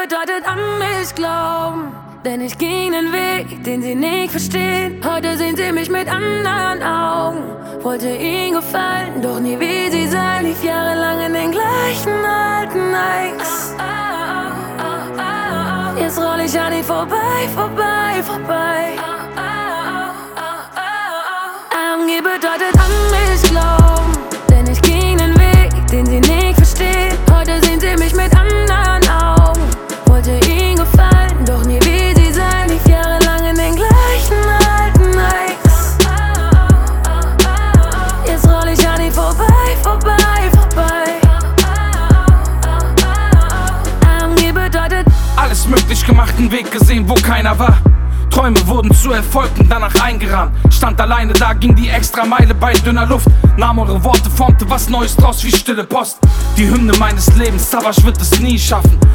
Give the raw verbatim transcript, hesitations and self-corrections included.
bedeutet an mich glauben, denn ich ging den Weg, den sie nicht verstehen. Heute sehen sie mich mit anderen Augen. Wollte ihnen gefallen, doch nie wie sie sein. Lief jahrelang in den gleichen alten Nikes. Jetzt roll ich an ihnen vorbei, vorbei, vorbei. A M G bedeutet an mich glauben, denn ich ging den Weg, den sie nicht verstehen. Heute sehen sie mich mit anderen Augen. Wollte ihnen gefallen, doch nie wie sie sein. Lief jahrelang in den gleichen alten Nikes. Jetzt roll ich an ihnen vorbei, vorbei, vorbei. A M G bedeutet alles möglich gemacht, einen Weg gesehen, wo keiner war. Träume wurden zu Erfolgen, danach eingerahmt. Stand alleine da, ging die extra Meile bei dünner Luft. Nahm eure Worte, formte was Neues draus wie stille Post. Die Hymne meines Lebens, Savage wird es nie schaffen.